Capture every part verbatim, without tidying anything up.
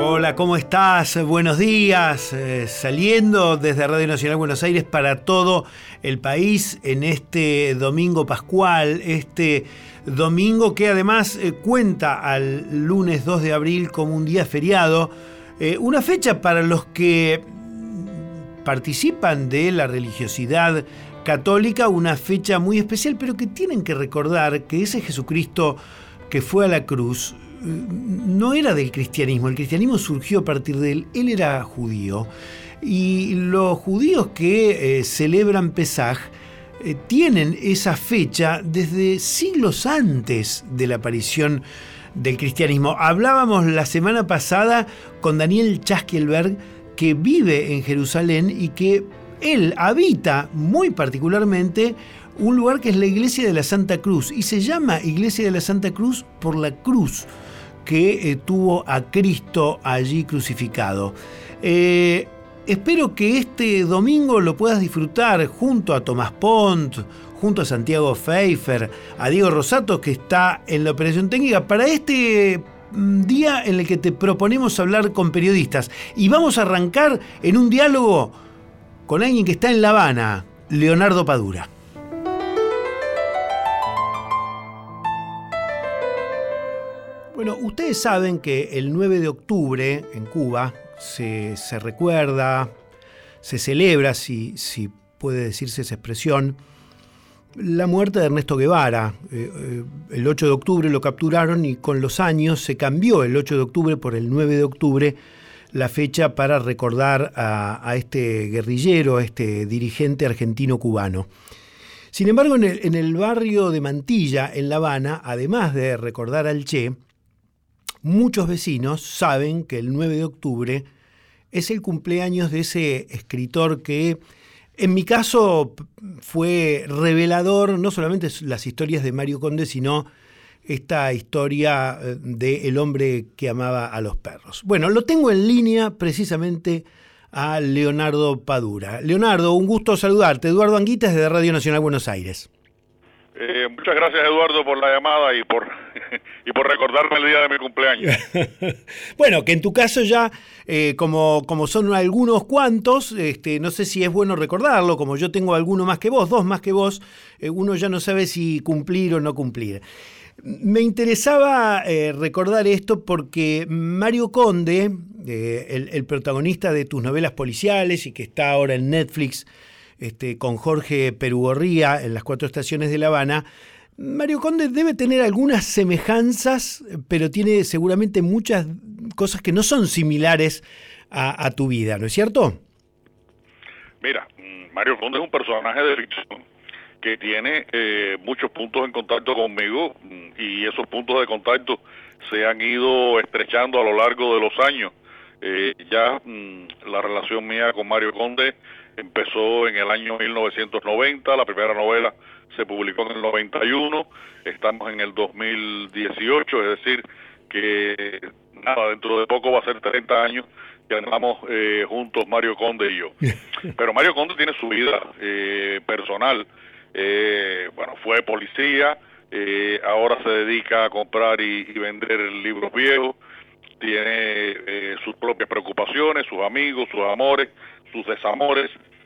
Hola, ¿cómo estás? Buenos días. Eh, saliendo desde Radio Nacional Buenos Aires para todo el país en este domingo pascual, este domingo que además eh, cuenta al lunes dos de abril como un día feriado, eh, una fecha para los que participan de la religiosidad católica, una fecha muy especial, pero que tienen que recordar que ese Jesucristo que fue a la cruz no era del cristianismo. El cristianismo surgió a partir de él. Él era judío. Y los judíos que eh, celebran Pesaj eh, tienen esa fecha desde siglos antes de la aparición del cristianismo. Hablábamos la semana pasada con Daniel Chaskelberg, que vive en Jerusalén y que él habita muy particularmente un lugar que es la Iglesia de la Santa Cruz, y se llama Iglesia de la Santa Cruz por la cruz que eh, tuvo a Cristo allí crucificado. Eh, espero que este domingo lo puedas disfrutar junto a Tomás Pont, junto a Santiago Pfeiffer, a Diego Rosato, que está en la operación técnica, para este día en el que te proponemos hablar con periodistas. Y vamos a arrancar en un diálogo con alguien que está en La Habana, Leonardo Padura. Bueno, ustedes saben que el nueve de octubre en Cuba se, se recuerda, se celebra, si, si puede decirse esa expresión, la muerte de Ernesto Guevara. Eh, eh, el ocho de octubre lo capturaron y con los años se cambió el ocho de octubre por el nueve de octubre, la fecha para recordar a, a este guerrillero, a este dirigente argentino-cubano. Sin embargo, en el, en el barrio de Mantilla, en La Habana, además de recordar al Che, muchos vecinos saben que el nueve de octubre es el cumpleaños de ese escritor que, en mi caso, fue revelador, no solamente las historias de Mario Conde, sino esta historia de El hombre que amaba a los perros. Bueno, lo tengo en línea precisamente a Leonardo Padura. Leonardo, un gusto saludarte. Eduardo Anguitas de Radio Nacional Buenos Aires. Eh, muchas gracias, Eduardo, por la llamada y por y por recordarme el día de mi cumpleaños. Bueno, que en tu caso ya, eh, como, como son algunos cuantos, este, no sé si es bueno recordarlo, como yo tengo alguno más que vos, dos más que vos, eh, uno ya no sabe si cumplir o no cumplir. Me interesaba eh, recordar esto porque Mario Conde, eh, el, el protagonista de tus novelas policiales y que está ahora en Netflix, Este, con Jorge Perugorría en Las Cuatro Estaciones de La Habana, Mario Conde debe tener algunas semejanzas, pero tiene seguramente muchas cosas que no son similares a, a tu vida, ¿no es cierto? Mira, Mario Conde es un personaje de ficción que tiene eh, muchos puntos en contacto conmigo, y esos puntos de contacto se han ido estrechando a lo largo de los años. Eh, ya mmm, la relación mía con Mario Conde empezó en el año mil novecientos noventa, la primera novela se publicó en el noventa y uno, estamos en el dos mil dieciocho, es decir, que nada, dentro de poco va a ser treinta años que andamos eh, juntos Mario Conde y yo. Pero Mario Conde tiene su vida eh, personal, eh, bueno, fue policía, eh, ahora se dedica a comprar y, y vender libros viejos, tiene eh, sus propias preocupaciones, sus amigos, sus amores, sus desamores,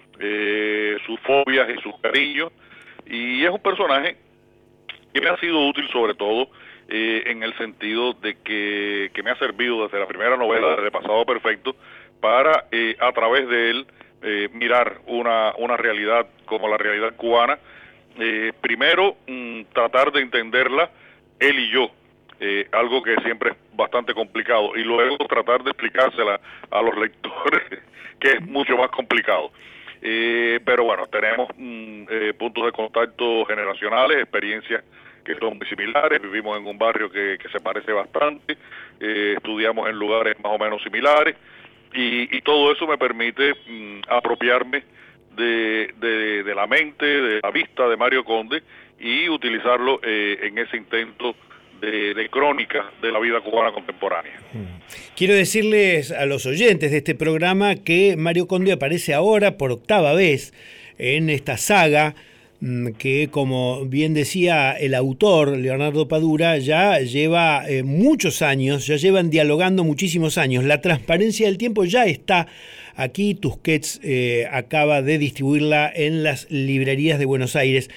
eh, sus fobias y sus cariños, y es un personaje que me ha sido útil sobre todo eh, en el sentido de que, que me ha servido desde la primera novela, desde Pasado Perfecto, para eh, a través de él eh, mirar una, una realidad como la realidad cubana, eh, primero mmm, tratar de entenderla él y yo, Eh, algo que siempre es bastante complicado, y luego tratar de explicársela a los lectores, que es mucho más complicado. Eh, pero bueno, tenemos mm, eh, puntos de contacto generacionales, experiencias que son muy similares, vivimos en un barrio que, que se parece bastante, eh, estudiamos en lugares más o menos similares, y, y todo eso me permite mm, apropiarme de, de, de la mente, de la vista de Mario Conde, y utilizarlo eh, en ese intento De, de crónica de la vida cubana contemporánea. Quiero decirles a los oyentes de este programa que Mario Conde aparece ahora por octava vez en esta saga que, como bien decía el autor, Leonardo Padura, ya lleva eh, muchos años, ya llevan dialogando muchísimos años. La transparencia del tiempo ya está aquí. Tusquets eh, acaba de distribuirla en las librerías de Buenos Aires.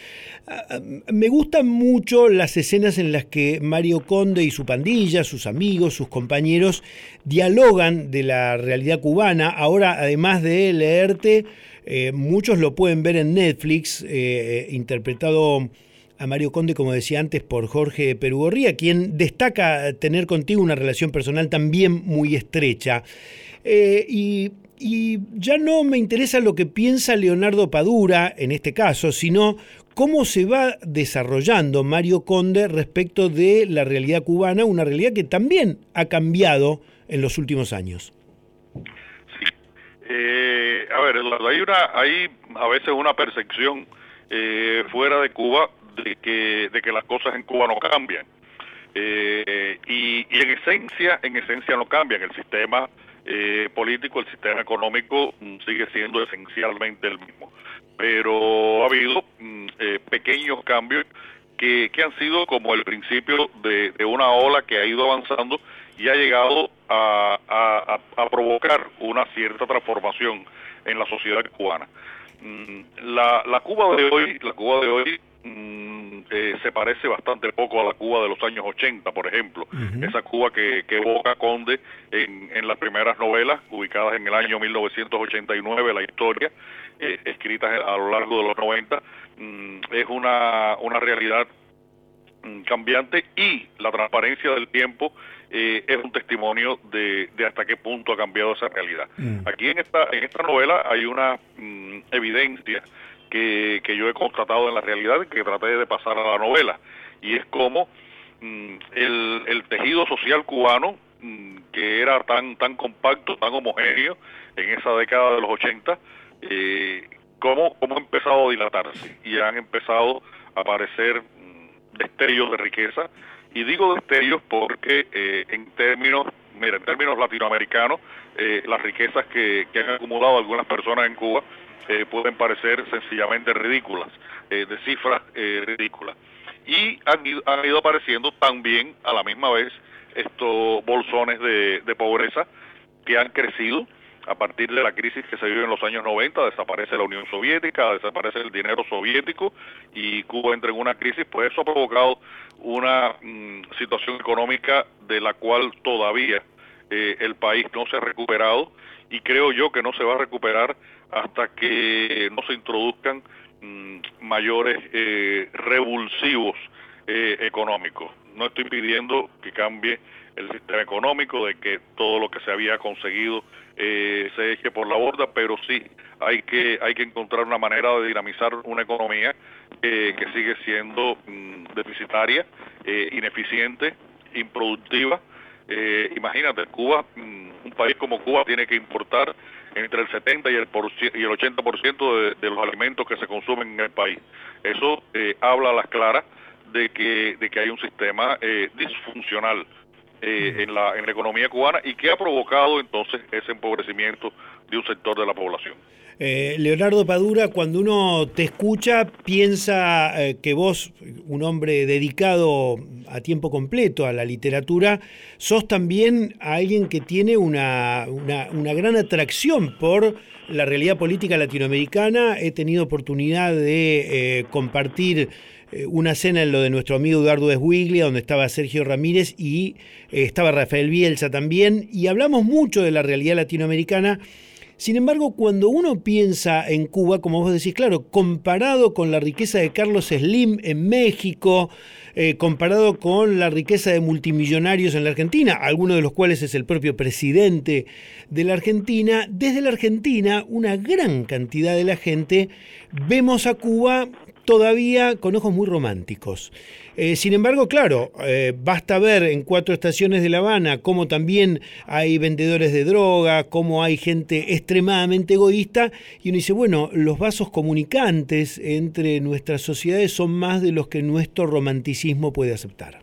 Me gustan mucho las escenas en las que Mario Conde y su pandilla, sus amigos, sus compañeros, dialogan de la realidad cubana. Ahora, además de leerte, eh, muchos lo pueden ver en Netflix, eh, interpretado a Mario Conde, como decía antes, por Jorge Perugorría, quien destaca tener contigo una relación personal también muy estrecha. Eh, y... Y ya no me interesa lo que piensa Leonardo Padura, en este caso, sino cómo se va desarrollando Mario Conde respecto de la realidad cubana, una realidad que también ha cambiado en los últimos años. Sí. Eh, a ver, hay, una, hay a veces una percepción eh, fuera de Cuba de que, de que las cosas en Cuba no cambian. Eh, y, y en esencia, en esencia no cambian. El sistema Eh, político, el sistema económico mm, sigue siendo esencialmente el mismo, pero ha habido mm, eh, pequeños cambios que, que han sido como el principio de, de una ola que ha ido avanzando y ha llegado a, a, a provocar una cierta transformación en la sociedad cubana. Mm, la, la Cuba de hoy, la Cuba de hoy Mm, eh, se parece bastante poco a la Cuba de los años ochenta, por ejemplo. Uh-huh. Esa Cuba que, que evoca Conde en, en las primeras novelas, ubicadas en el año mil novecientos ochenta y nueve, la historia, eh, escritas a lo largo de los noventa, mm, es una, una realidad mm, cambiante, y la transparencia del tiempo eh, es un testimonio de, de hasta qué punto ha cambiado esa realidad. Uh-huh. Aquí en esta, en esta novela hay una mm, evidencia Que, que yo he constatado en la realidad, que traté de pasar a la novela, y es como mm, el, el tejido social cubano, mm, que era tan tan compacto, tan homogéneo en esa década de los ochenta, eh, cómo, cómo ha empezado a dilatarse, y han empezado a aparecer mm, destellos de riqueza. Y digo destellos porque eh, en términos, mira, en términos latinoamericanos, eh, las riquezas que, que han acumulado algunas personas en Cuba Eh, pueden parecer sencillamente ridículas, eh, de cifras eh, ridículas. Y han ido, han ido apareciendo también a la misma vez estos bolsones de, de pobreza que han crecido a partir de la crisis que se vive en los años noventa. Desaparece la Unión Soviética, desaparece el dinero soviético y Cuba entra en una crisis. Pues eso ha provocado una mm, situación económica de la cual todavía eh, el país no se ha recuperado, y creo yo que no se va a recuperar hasta que no se introduzcan mmm, mayores eh, revulsivos eh, económicos. No estoy pidiendo que cambie el sistema económico, de que todo lo que se había conseguido eh, se eche por la borda, pero sí hay que hay que encontrar una manera de dinamizar una economía eh, que sigue siendo mmm, deficitaria, eh, ineficiente, improductiva. Eh, imagínate, Cuba, mmm, un país como Cuba tiene que importar entre el setenta y el, por, y el ochenta por ciento de, de los alimentos que se consumen en el país. Eso eh, habla a las claras de que de que hay un sistema eh, disfuncional eh, en la en la economía cubana, y que ha provocado entonces ese empobrecimiento de un sector de la población. Eh, Leonardo Padura, cuando uno te escucha, piensa eh, que vos, un hombre dedicado a tiempo completo a la literatura, sos también alguien que tiene una, una, una gran atracción por la realidad política latinoamericana. He tenido oportunidad de eh, compartir eh, una cena en lo de nuestro amigo Eduardo Esguiglia, donde estaba Sergio Ramírez y eh, estaba Rafael Bielsa también, y hablamos mucho de la realidad latinoamericana. Sin embargo, cuando uno piensa en Cuba, como vos decís, claro, comparado con la riqueza de Carlos Slim en México, eh, comparado con la riqueza de multimillonarios en la Argentina, algunos de los cuales es el propio presidente de la Argentina, desde la Argentina, una gran cantidad de la gente vemos a Cuba todavía con ojos muy románticos. Eh, sin embargo, claro, eh, basta ver en Cuatro Estaciones de La Habana cómo también hay vendedores de droga, cómo hay gente extremadamente egoísta, y uno dice, bueno, los vasos comunicantes entre nuestras sociedades son más de los que nuestro romanticismo puede aceptar.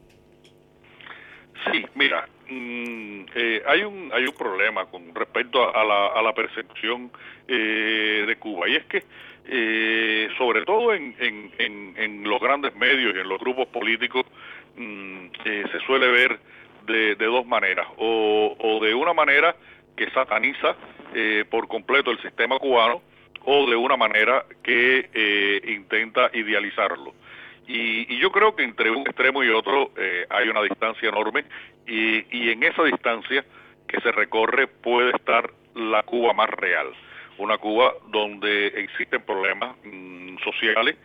Sí, mira, mmm, eh, hay un hay un problema con respecto a, a, la, a la percepción eh, de Cuba, y es que eh, sobre todo en, en, en, en los grandes medios y en los grupos políticos, mmm, eh, se suele ver de, de dos maneras, o, o de una manera que sataniza eh, por completo el sistema cubano, o de una manera que eh, intenta idealizarlo. Y, y yo creo que entre un extremo y otro eh, hay una distancia enorme, y, y en esa distancia que se recorre puede estar la Cuba más real, una Cuba donde existen problemas mmm, sociales.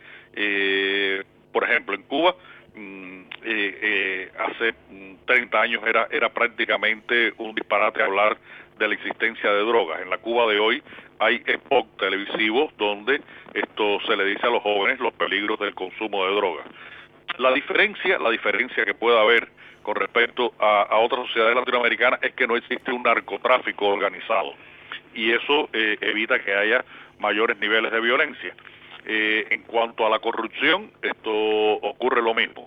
Eh, por ejemplo, en Cuba mmm, eh, eh, hace treinta años era, era prácticamente un disparate hablar de la existencia de drogas. En la Cuba de hoy hay spots televisivos donde esto se le dice a los jóvenes los peligros del consumo de drogas. La diferencia, la diferencia que puede haber con respecto a, a otras sociedades latinoamericanas es que no existe un narcotráfico organizado, y eso eh, evita que haya mayores niveles de violencia. Eh, en cuanto a la corrupción, esto ocurre lo mismo.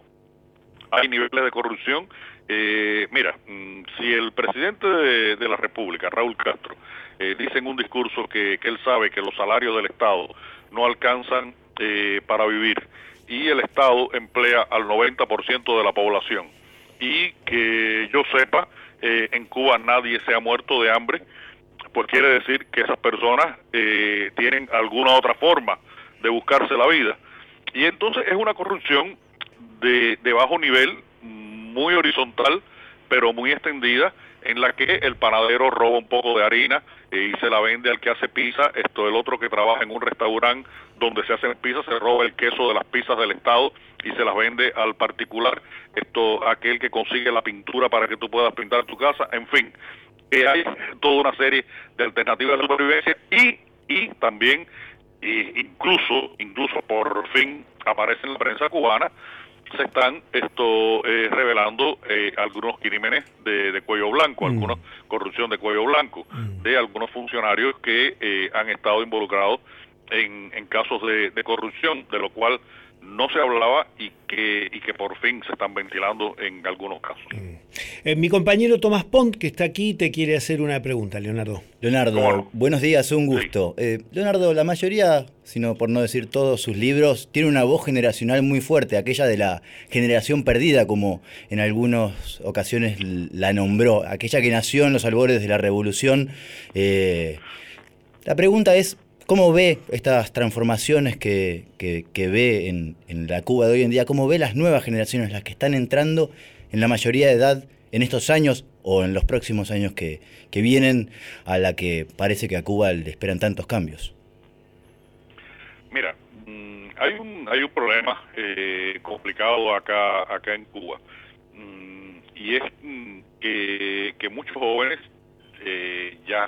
Hay niveles de corrupción. Eh, mira, mmm, si el presidente de, de la República, Raúl Castro, eh, dice en un discurso que, que él sabe que los salarios del Estado no alcanzan eh, para vivir, y el Estado emplea al noventa por ciento de la población, y que yo sepa, eh, en Cuba nadie se ha muerto de hambre, pues quiere decir que esas personas eh, tienen alguna otra forma de buscarse la vida. Y entonces es una corrupción de, de bajo nivel, muy horizontal, pero muy extendida, en la que el panadero roba un poco de harina eh, y se la vende al que hace pizza. Esto, el otro que trabaja en un restaurante donde se hacen pizzas, se roba el queso de las pizzas del Estado y se las vende al particular. Esto, aquel que consigue la pintura para que tú puedas pintar tu casa. En fin, que hay toda una serie de alternativas de supervivencia, y, y también e incluso, incluso por fin aparece en la prensa cubana, se están esto eh, revelando eh, algunos crímenes de, de cuello blanco, mm. alguna corrupción de cuello blanco, mm. de algunos funcionarios que eh, han estado involucrados en, en casos de, de corrupción, de lo cual no se hablaba y que y que por fin se están ventilando en algunos casos. Eh, mi compañero Tomás Pont, que está aquí, te quiere hacer una pregunta, Leonardo. Leonardo, bueno. buenos días, un gusto. Sí. Eh, Leonardo, la mayoría, sino por no decir todos sus libros, tiene una voz generacional muy fuerte, aquella de la generación perdida, como en algunas ocasiones la nombró, aquella que nació en los albores de la Revolución. Eh, la pregunta es, ¿cómo ve estas transformaciones que, que, que ve en, en la Cuba de hoy en día? ¿Cómo ve las nuevas generaciones, las que están entrando en la mayoría de edad en estos años o en los próximos años que, que vienen, a la que parece que a Cuba le esperan tantos cambios? Mira, mmm, hay un hay un problema eh, complicado acá acá en Cuba, mmm, y es mmm, que, que muchos jóvenes eh, ya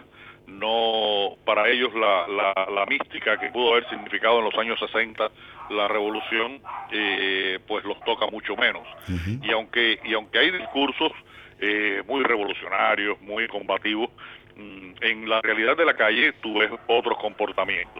no, para ellos la, la, la mística que pudo haber significado en los años sesenta la revolución, eh, pues los toca mucho menos. Uh-huh. Y aunque y aunque hay discursos eh, muy revolucionarios, muy combativos, mmm, en la realidad de la calle tú ves otros comportamientos.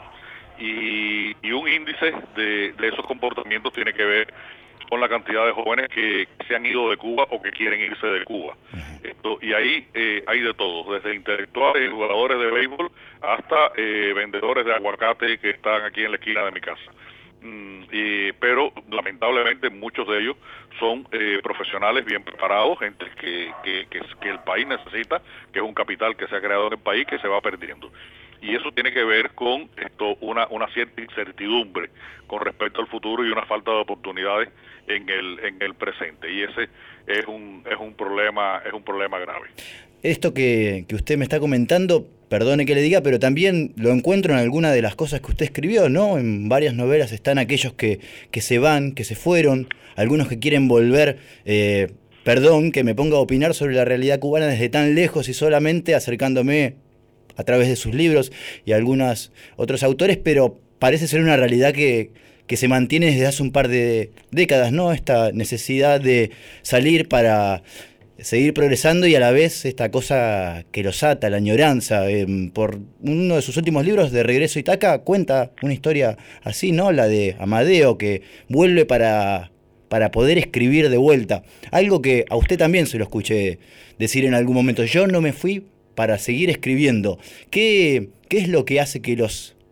Y, y un índice de, de esos comportamientos tiene que ver con la cantidad de jóvenes que se han ido de Cuba o que quieren irse de Cuba. Uh-huh. Esto, y ahí eh, hay de todo, desde intelectuales y jugadores de béisbol hasta eh, vendedores de aguacate que están aquí en la esquina de mi casa. Mm, y, pero lamentablemente muchos de ellos son eh, profesionales bien preparados, gente que, que, que, que el país necesita, que es un capital que se ha creado en el país que se va perdiendo. Y eso tiene que ver con esto una una cierta incertidumbre con respecto al futuro y una falta de oportunidades en el en el presente, y ese es un es un problema es un problema grave. Esto que, que usted me está comentando, perdone que le diga, pero también lo encuentro en alguna de las cosas que usted escribió, ¿no? En varias novelas están aquellos que, que se van, que se fueron, algunos que quieren volver. Eh, perdón que me ponga a opinar sobre la realidad cubana desde tan lejos y solamente acercándome a través de sus libros y algunos otros autores, pero parece ser una realidad que, que se mantiene desde hace un par de décadas, ¿no? Esta necesidad de salir para seguir progresando y a la vez esta cosa que los ata, la añoranza. Eh, por uno de sus últimos libros, De Regreso a Itaca, cuenta una historia así, ¿no? La de Amadeo, que vuelve para, para poder escribir de vuelta. Algo que a usted también se lo escuché decir en algún momento. Yo no me fui para seguir escribiendo. ¿Qué, qué es lo que hace que los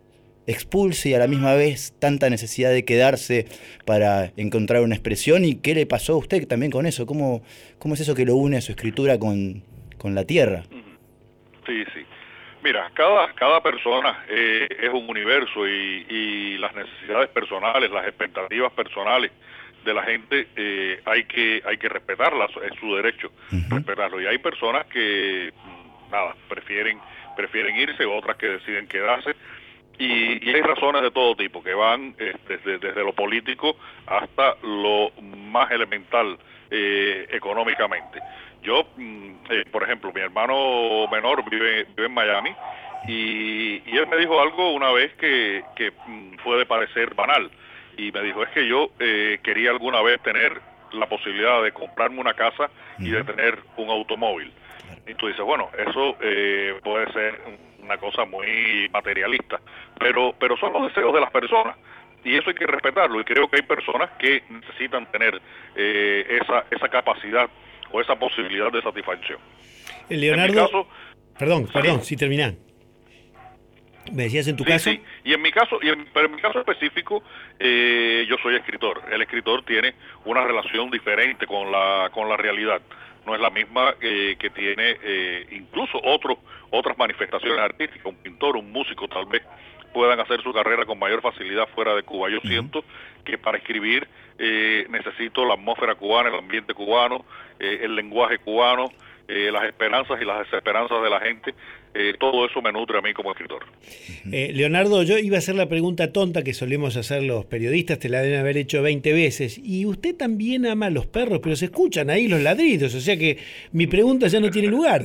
expulse y a la misma vez tanta necesidad de quedarse para encontrar una expresión? ¿Y qué le pasó a usted también con eso? ¿Cómo, cómo es eso que lo une a su escritura con, con la tierra? Sí, sí. Mira, cada, cada persona eh, es un universo y, y las necesidades personales, las expectativas personales de la gente eh, hay que hay que respetarlas, es su derecho uh-huh. respetarlo. Y hay personas que nada prefieren prefieren irse, otras que deciden quedarse. Y, y hay razones de todo tipo que van eh, desde, desde lo político hasta lo más elemental eh, económicamente. Yo, eh, por ejemplo, mi hermano menor vive, vive en Miami y, y él me dijo algo una vez que, que puede parecer banal. Y me dijo, es que yo eh, quería alguna vez tener la posibilidad de comprarme una casa y de tener un automóvil. Y tú dices, bueno, eso eh, puede ser una cosa muy materialista, pero pero son los deseos de las personas y eso hay que respetarlo, y creo que hay personas que necesitan tener eh, esa esa capacidad o esa posibilidad de satisfacción. Leonardo, en mi caso, perdón, perdón, si terminan. ¿Me decías en tu sí, caso? Sí, y en mi caso, y en, pero en mi caso específico, eh, yo soy escritor. El escritor tiene una relación diferente con la con la realidad. No es la misma eh, que tiene eh, incluso otros otras manifestaciones artísticas. Un pintor, un músico tal vez puedan hacer su carrera con mayor facilidad fuera de Cuba. Yo uh-huh. siento que para escribir eh, necesito la atmósfera cubana, el ambiente cubano, eh, el lenguaje cubano, eh, las esperanzas y las desesperanzas de la gente. Eh, todo eso me nutre a mí como escritor. Eh, Leonardo, yo iba a hacer la pregunta tonta que solemos hacer los periodistas, te la deben haber hecho veinte veces. Y usted también ama a los perros, pero se escuchan ahí los ladridos, o sea que mi pregunta ya no tiene lugar.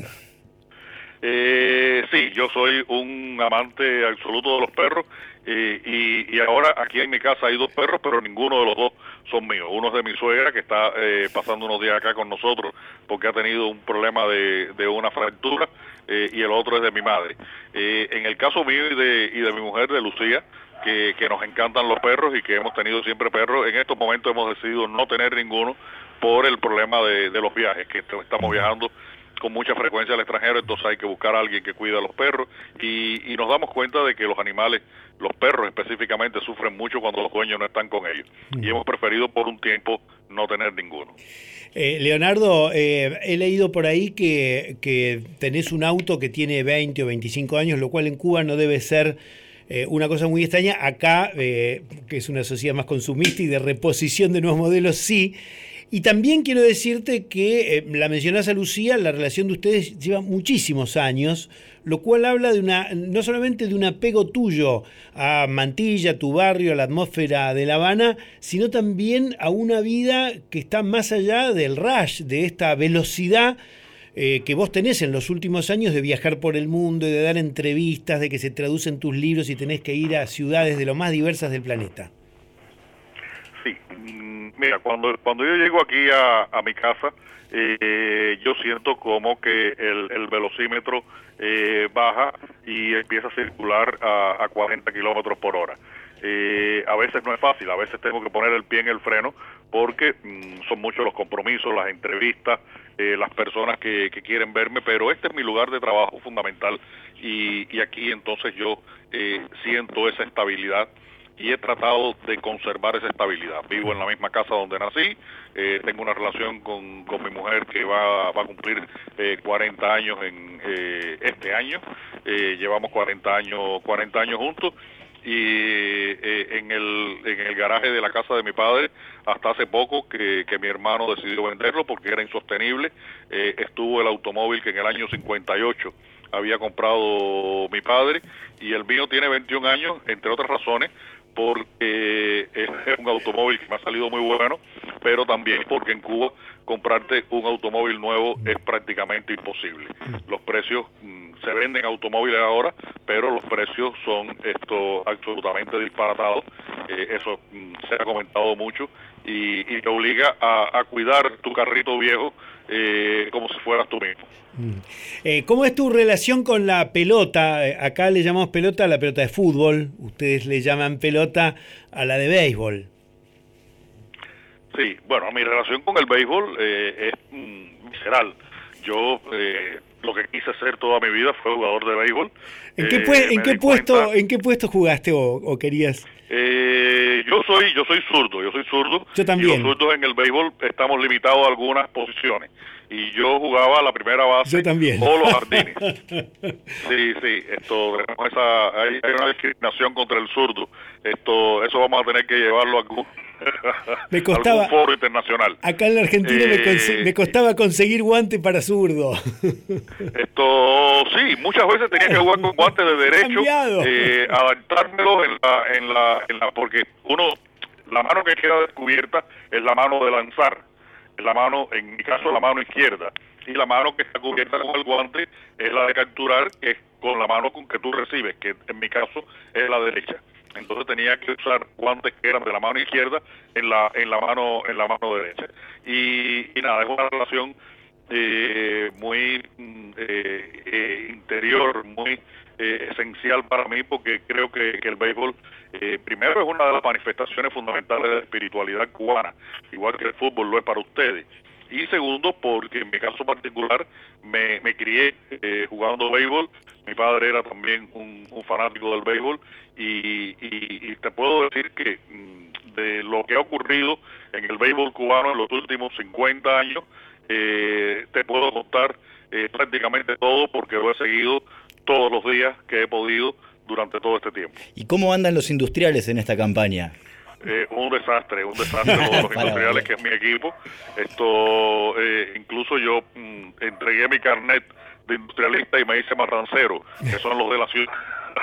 Eh, sí, yo soy un amante absoluto de los perros eh, y, y ahora aquí en mi casa hay dos perros, pero ninguno de los dos son míos. Uno es de mi suegra, que está eh, pasando unos días acá con nosotros porque ha tenido un problema de, de una fractura, eh, y el otro es de mi madre. Eh, en el caso mío y de, y de mi mujer, de Lucía, que, que nos encantan los perros y que hemos tenido siempre perros, en estos momentos hemos decidido no tener ninguno por el problema de, de los viajes, que estamos viajando con mucha frecuencia al extranjero, entonces hay que buscar a alguien que cuide a los perros y, y nos damos cuenta de que los animales, los perros específicamente, sufren mucho cuando los dueños no están con ellos y hemos preferido por un tiempo no tener ninguno. Eh, Leonardo, eh, he leído por ahí que, que tenés un auto que tiene veinte o veinticinco años, lo cual en Cuba no debe ser eh, una cosa muy extraña. Acá, eh, que es una sociedad más consumista y de reposición de nuevos modelos, sí. Y también quiero decirte que, eh, la mencionás a Lucía, la relación de ustedes lleva muchísimos años, lo cual habla de una no solamente de un apego tuyo a Mantilla, a tu barrio, a la atmósfera de La Habana, sino también a una vida que está más allá del rush, de esta velocidad eh, que vos tenés en los últimos años de viajar por el mundo y de dar entrevistas, de que se traducen tus libros y tenés que ir a ciudades de lo más diversas del planeta. Sí, mira, cuando cuando yo llego aquí a, a mi casa, eh, yo siento como que el, el velocímetro eh, baja y empieza a circular a, a cuarenta kilómetros por hora. Eh, a veces no es fácil, a veces tengo que poner el pie en el freno porque mmm, son muchos los compromisos, las entrevistas, eh, las personas que, que quieren verme, pero este es mi lugar de trabajo fundamental y, y aquí entonces yo eh, siento esa estabilidad. Y he tratado de conservar esa estabilidad. Vivo en la misma casa donde nací, eh, tengo una relación con, con mi mujer que va, va a cumplir eh, cuarenta años en eh, este año. Eh, llevamos cuarenta años, cuarenta años juntos y eh, en el en el garaje de la casa de mi padre hasta hace poco que, que mi hermano decidió venderlo porque era insostenible. Eh, estuvo el automóvil que en el año cincuenta y ocho había comprado mi padre y el mío tiene veintiún años, entre otras razones porque es un automóvil que me ha salido muy bueno, pero también porque en Cuba comprarte un automóvil nuevo es prácticamente imposible. Los precios, mmm, se venden automóviles ahora, pero los precios son esto absolutamente disparatados. Eh, eso mmm, se ha comentado mucho y, y te obliga a, a cuidar tu carrito viejo eh, como si fueras tú mismo. Eh, ¿Cómo es tu relación con la pelota? Acá le llamamos pelota a la pelota de fútbol, ustedes le llaman pelota a la de béisbol. Sí, bueno, mi relación con el béisbol eh, es mm, visceral. Yo eh, lo que quise hacer toda mi vida fue jugador de béisbol. ¿En qué, eh, pu- ¿en qué puesto cuenta, en qué puesto jugaste o, o querías? Eh, yo soy yo soy zurdo, yo soy zurdo. Yo también. Y los zurdos en el béisbol estamos limitados a algunas posiciones. Y yo jugaba la primera base yo también. o los jardines. Sí, sí, esto, esa, hay, hay una discriminación contra el zurdo. Esto, eso vamos a tener que llevarlo a algún, me costaba, algún foro internacional. Acá en la Argentina eh, me, me costaba conseguir guante para zurdo. Esto, sí, muchas veces tenía que jugar con guantes de derecho, eh, adaptármelo en la, en la, en la, porque uno, la mano que queda descubierta es la mano de lanzar. La mano, en mi caso, la mano izquierda, y la mano que está cubierta con el guante es la de capturar, que es con la mano con que tú recibes, que en mi caso es la derecha. Entonces tenía que usar guantes que eran de la mano izquierda en la en la mano en la mano derecha. Y, y nada, es una relación eh, muy eh, eh, interior, muy eh, esencial para mí, porque creo que, que el béisbol Eh, primero es una de las manifestaciones fundamentales de la espiritualidad cubana, igual que el fútbol lo es para ustedes. Y segundo, porque en mi caso particular me, me crié eh, jugando béisbol. Mi padre era también un, un fanático del béisbol y, y, y te puedo decir que de lo que ha ocurrido en el béisbol cubano en los últimos cincuenta años, eh, te puedo contar eh, prácticamente todo, porque lo he seguido todos los días que he podido durante todo este tiempo. ¿Y cómo andan los industriales en esta campaña? Eh, un desastre, un desastre todos los industriales, que es mi equipo. Esto, eh, incluso yo mm, entregué mi carnet de industrialista y me hice marrancero, que son los de la ciudad,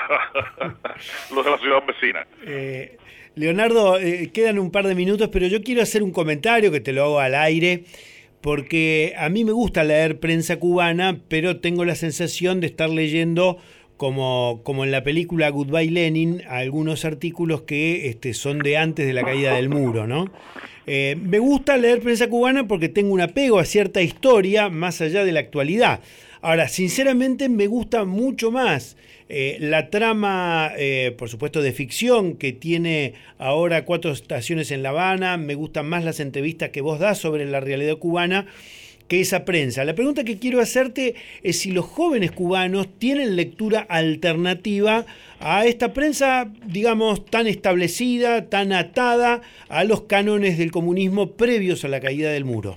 los de la ciudad vecina. Eh, Leonardo, eh, quedan un par de minutos, pero yo quiero hacer un comentario que te lo hago al aire, porque a mí me gusta leer prensa cubana, pero tengo la sensación de estar leyendo Como, como en la película Goodbye Lenin, algunos artículos que este, son de antes de la caída del muro, ¿no? Eh, me gusta leer prensa cubana porque tengo un apego a cierta historia más allá de la actualidad. Ahora, sinceramente me gusta mucho más eh, la trama, eh, por supuesto, de ficción que tiene ahora Cuatro Estaciones en La Habana. Me gustan más las entrevistas que vos das sobre la realidad cubana que esa prensa. La pregunta que quiero hacerte es si los jóvenes cubanos tienen lectura alternativa a esta prensa, digamos, tan establecida, tan atada a los cánones del comunismo previos a la caída del muro.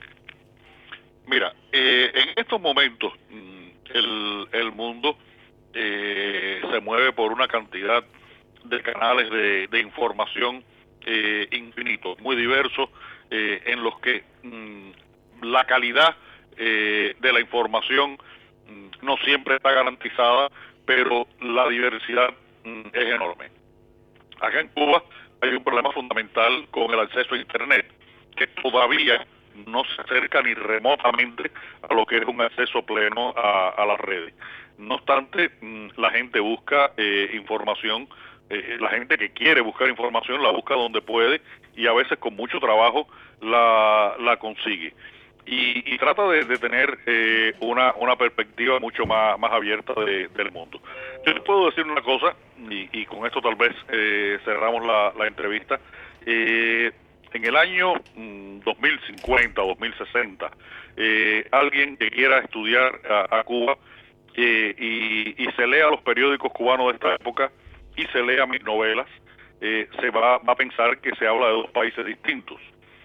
Mira, eh, en estos momentos el, el mundo eh, se mueve por una cantidad de canales de, de información eh, infinitos, muy diversos, eh, en los que mmm, la calidad eh, de la información mm, no siempre está garantizada, pero la diversidad mm, es enorme. Acá en Cuba hay un problema fundamental con el acceso a Internet, que todavía no se acerca ni remotamente a lo que es un acceso pleno a, a las redes. No obstante, mm, la gente busca eh, información, eh, la gente que quiere buscar información la busca donde puede y a veces con mucho trabajo la, la consigue. Y, y trata de, de tener eh, una, una perspectiva mucho más, más abierta de, del mundo. Yo te puedo decir una cosa, y, y con esto tal vez eh, cerramos la, la entrevista. Eh, en el año mm, dos mil cincuenta, dos mil sesenta, eh, alguien que quiera estudiar a, a Cuba eh, y, y se lea los periódicos cubanos de esta época y se lea mis novelas, eh, se va, va a pensar que se habla de dos países distintos.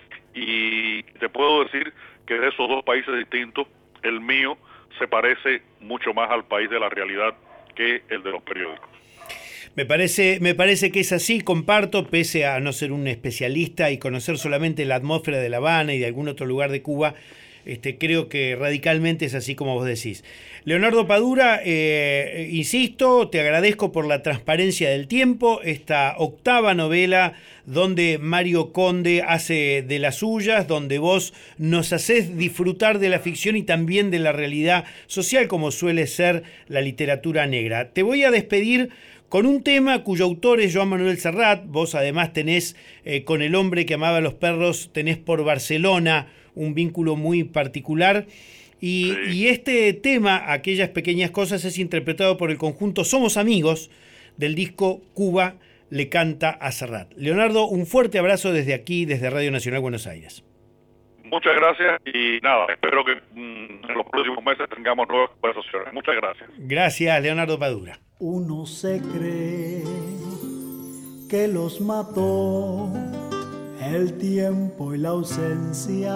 Y te puedo decir que de esos dos países distintos, el mío se parece mucho más al país de la realidad que el de los periódicos. Me parece, me parece que es así, comparto, pese a no ser un especialista y conocer solamente la atmósfera de La Habana y de algún otro lugar de Cuba, este, creo que radicalmente es así como vos decís. Leonardo Padura, eh, insisto, te agradezco por la transparencia del tiempo, esta octava novela donde Mario Conde hace de las suyas, donde vos nos hacés disfrutar de la ficción y también de la realidad social, como suele ser la literatura negra. Te voy a despedir con un tema cuyo autor es Joan Manuel Serrat. Vos además tenés eh, con El hombre que amaba a los perros, tenés por Barcelona un vínculo muy particular. Y, sí. y este tema, Aquellas pequeñas cosas, es interpretado por el conjunto Somos Amigos del disco Cuba le canta a Serrat. Leonardo, un fuerte abrazo desde aquí, desde Radio Nacional Buenos Aires. Muchas gracias y nada, espero que mmm, en los próximos meses tengamos nuevas conversaciones. Muchas gracias. Gracias, Leonardo Padura. Uno se cree que los mató el tiempo y la ausencia,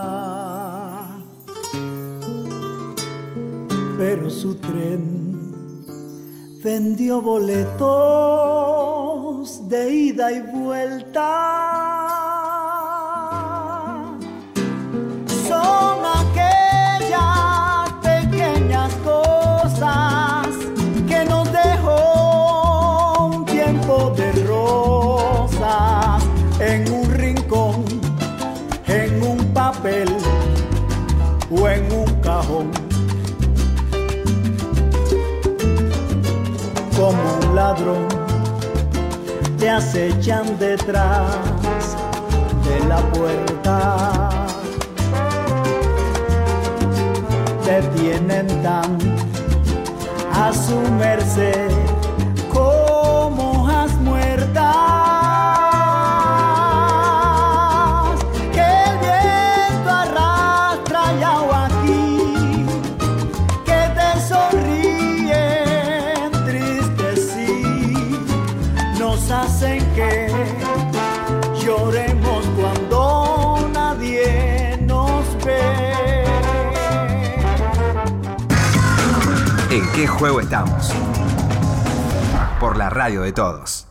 pero su tren vendió boletos de ida y vuelta. Son aquellas pequeñas cosas que nos dejó un tiempo de rosas en un rincón, en un papel o en un cajón. Como un ladrón te acechan detrás de la puerta. Te tienen tan a su merced como hojas muertas, que el viento arrastra y agua aquí, que te sonríen tristes sí, nos hacen que lloremos cuando nadie nos ve. ¿En qué juego estamos? Por la radio de todos.